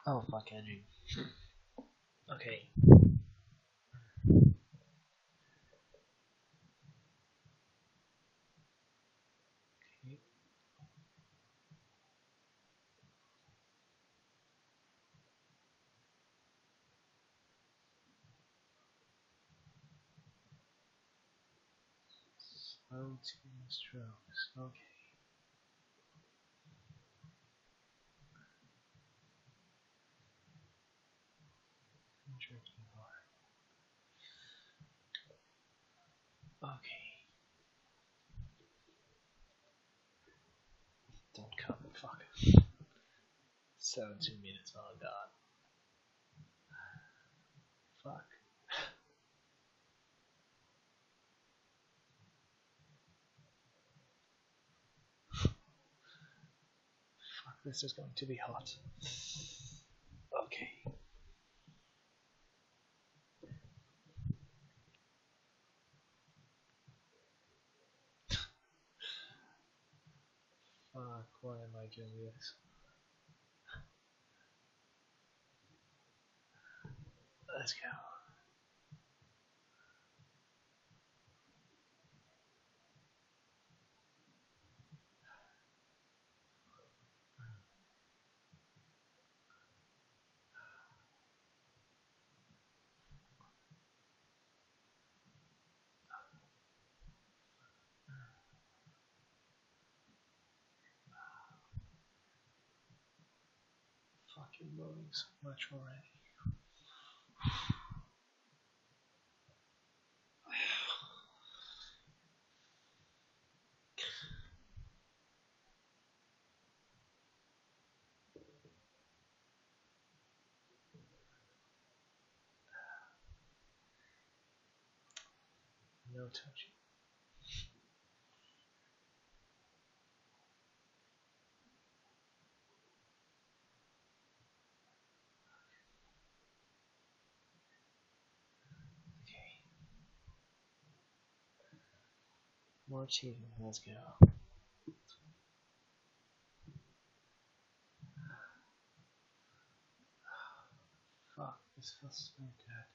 Oh fuck, Andrew. Okay. Slow two strokes. Okay. Drinking hard. Okay. Don't come. Fuck. 17 minutes. Oh god. Fuck. Fuck. This is going to be hot. Okay. Fuck. Why am I doing this? Let's go. Fucking moving so much already. No touching. Okay. More cheating. Let's go. Fuck. This feels so good.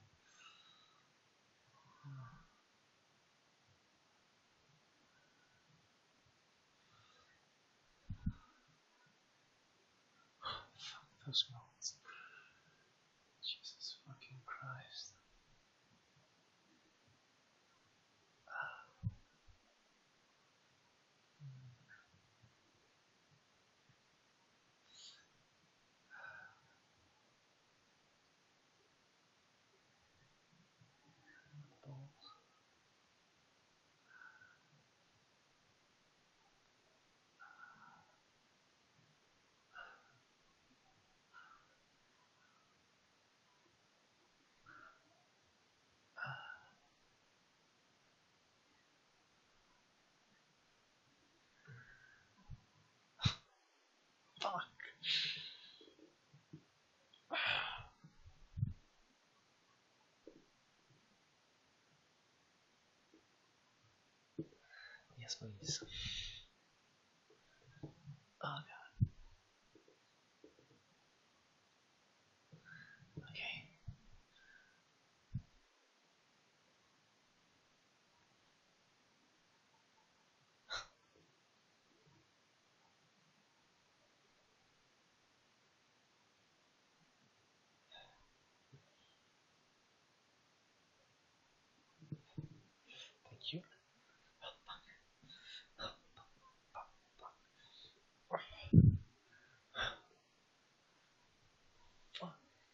Fuck those notes. Jesus fucking Christ. Balls. Fuck. Yes, please. Oh god. Okay. Thank you. Fuck.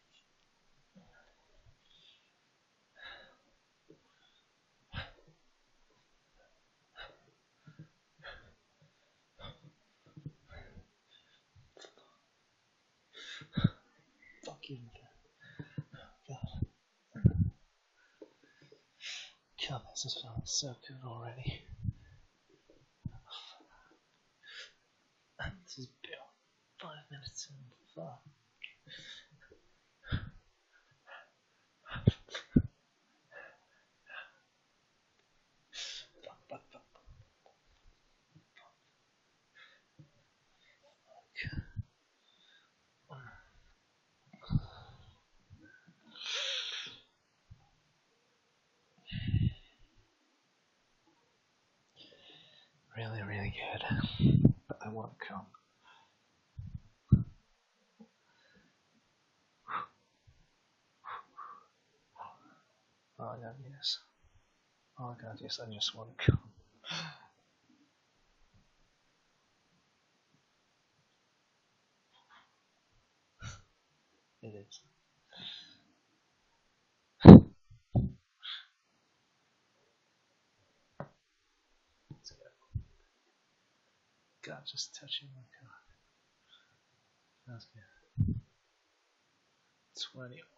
Fucking god. God, this is feeling so good already. This is about 5 minutes in. Fuck. Fuck, fuck, fuck. really, really good. But I want to come. Oh god, yes. Oh god, yes, I just want to come. It is. Let's go. God, just touching my cock. That's good. 20.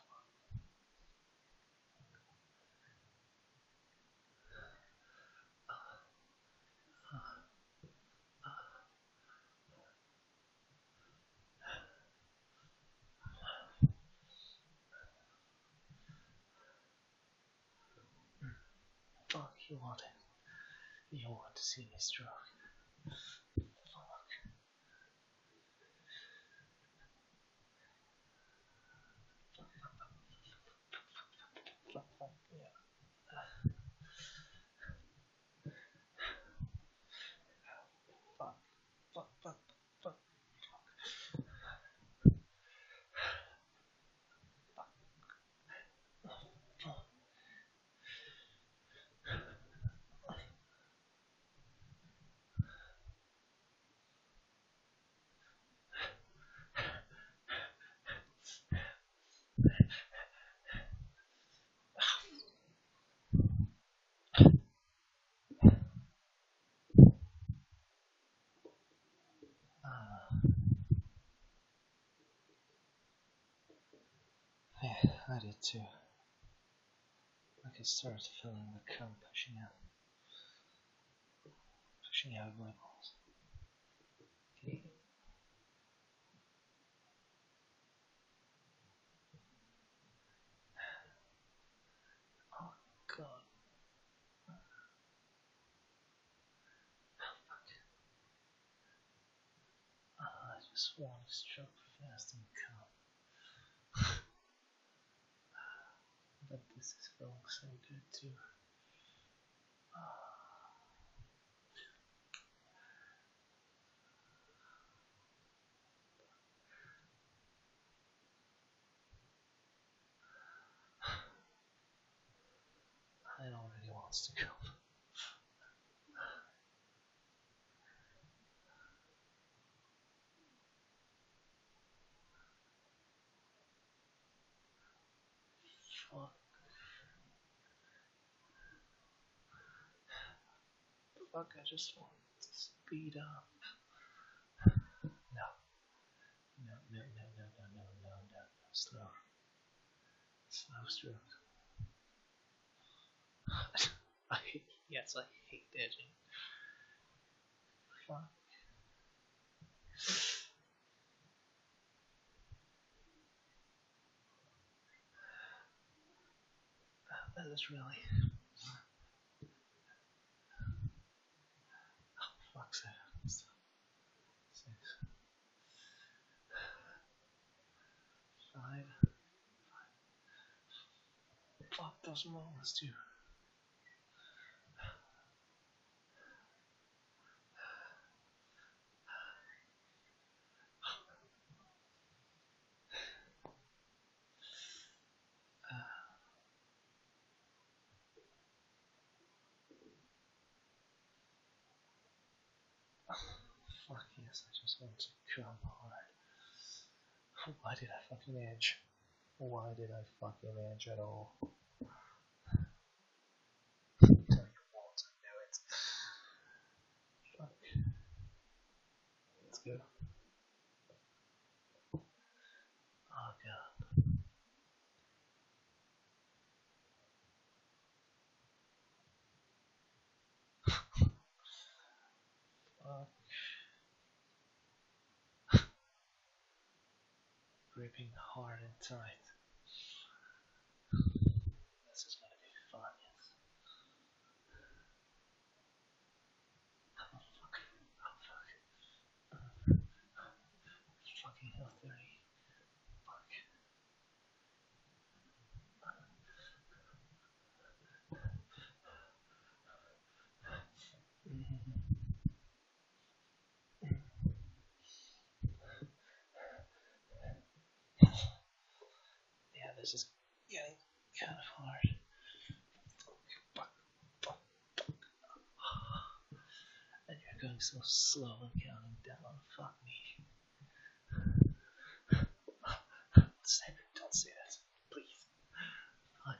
Fuck, you want it. You want to see me stroke. Fuck. Fuck, fuck, yeah. Fuck, fuck, fuck, fuck. Yeah, I did too. I could start feeling the cum pushing out of my balls. Okay. Oh god. I just want to stroke fast and come. But this is feeling so good too. It already wants to come. Fuck. Fuck, I just want to speed up. No. No, no, no, no, no, no, no, no, no. Slow. Slow stroke. Yes, I hate edging. Fuck. That is really. Oh, fuck's sake. 6, 5. Fuck those moments too. Fuck yes, I just want to come hard. Why did I fucking edge? Why did I fucking edge at all? Tell you what, I know it. Fuck. Let's go. Oh god. Fuck. Gripping hard and tight. This is gonna be fun, yes. Oh fuck. Oh fuck. Fucking hell 30. Fuck. this is getting kind of hard. And you're going so slow and counting down. Fuck me. Don't say that, please. Fuck.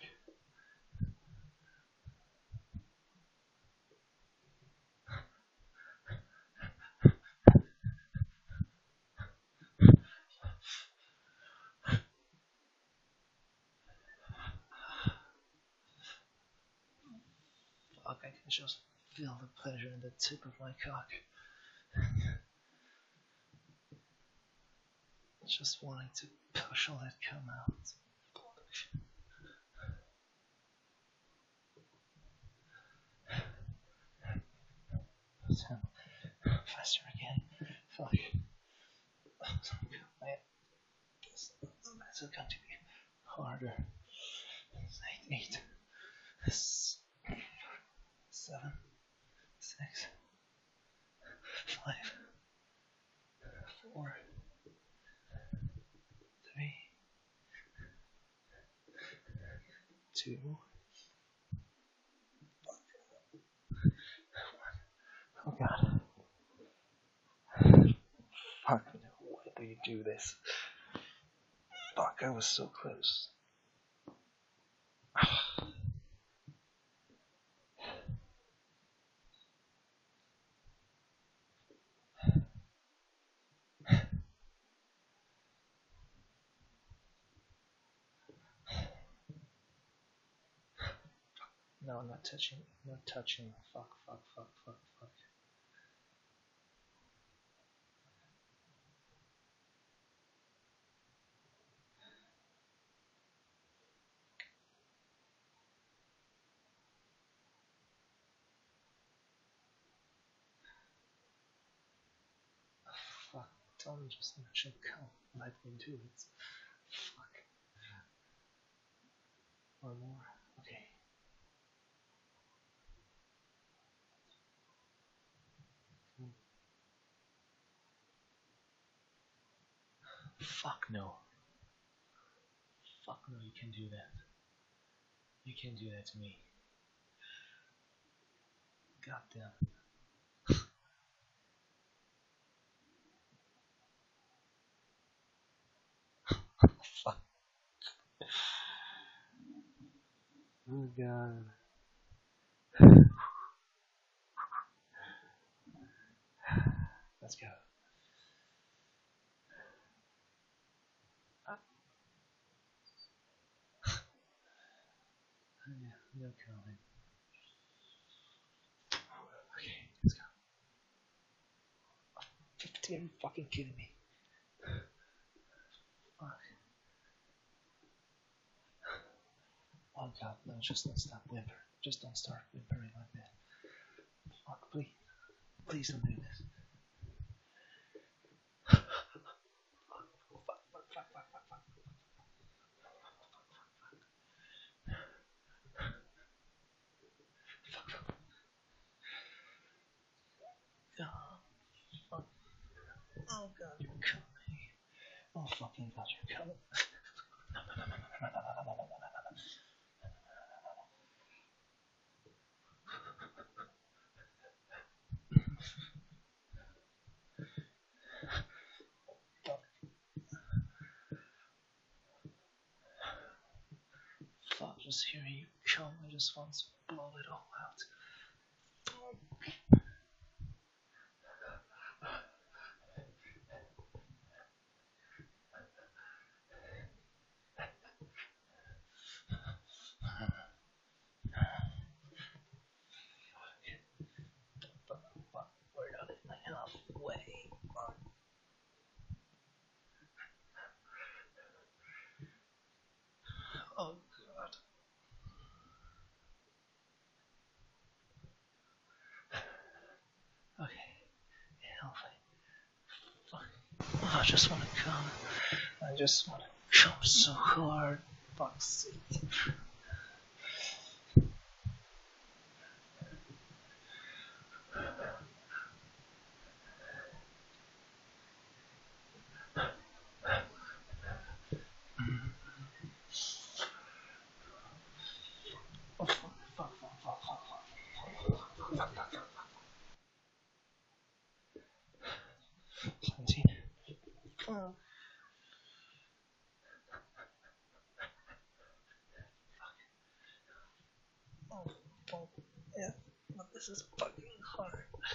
Fuck, I can just feel the pleasure in the tip of my cock. Just wanting to push all that cum out. Faster again. Fuck. Man, this is going to be harder. 8, 7, 6, 5, 4, 3, 2, 1. Oh god. Fuck, why do you do this? Fuck, I was so close. No, not touching, not touching. Fuck, fuck, fuck, fuck, fuck. Fuck, don't just mention count. Let me do it. Fuck. Or more. Okay. Fuck no. Fuck no, you can't do that. You can't do that to me. Goddamn. Fuck. Oh god. Let's go. No comment. Okay, let's go. 50, are you fucking kidding me? Fuck. Oh god, no, just don't stop whimpering. Just don't start whimpering like that. Fuck, please. Please don't do this. Oh god, you're coming. Oh fucking god, you're coming. Fuck, just hearing you come, I just want to blow it all out. We're not even halfway. Oh god. Okay. Halfway. Fuck. Oh, I just want to come. I just want to come so hard. Fuck's sake. 17. Oh. Oh, yeah, but this is fucking hard.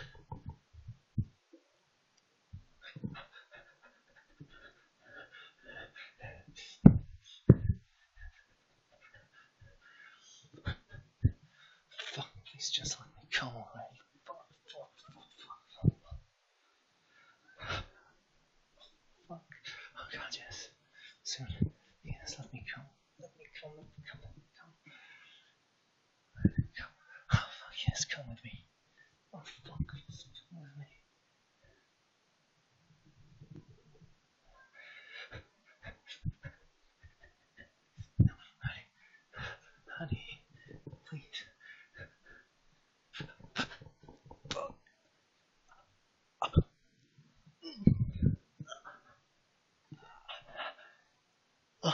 Fuck, please just let me come already. Fuck, fuck, fuck, fuck. Fuck. Oh god, yes. Soon. Yes, let me come. Let me come, let me come, let me come. Come. Oh fuck, yes, come with me. Oh fuck, yes, come with me. No, honey. Honey, please. Fuck. Oh,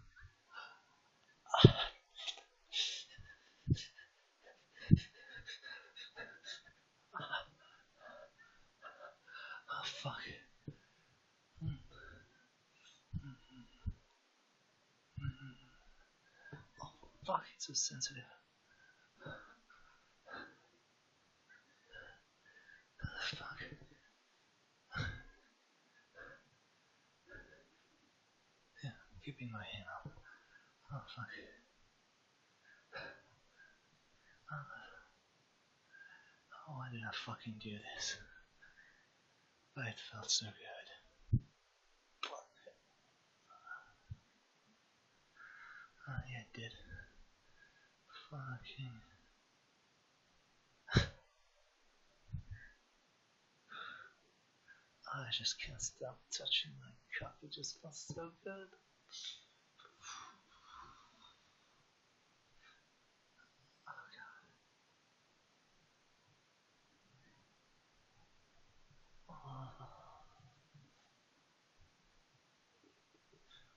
oh fuck. Oh fuck, it's so sensitive. Fuck. Yeah, keeping my hand up. Oh fuck. Oh, why did I fucking do this? But it felt so good. Oh yeah, it did. Fucking. Oh, I just can't stop touching my cup. It just feels so good. Oh god. Oh,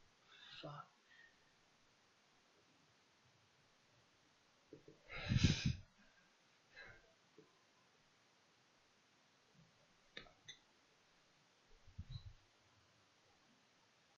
fuck.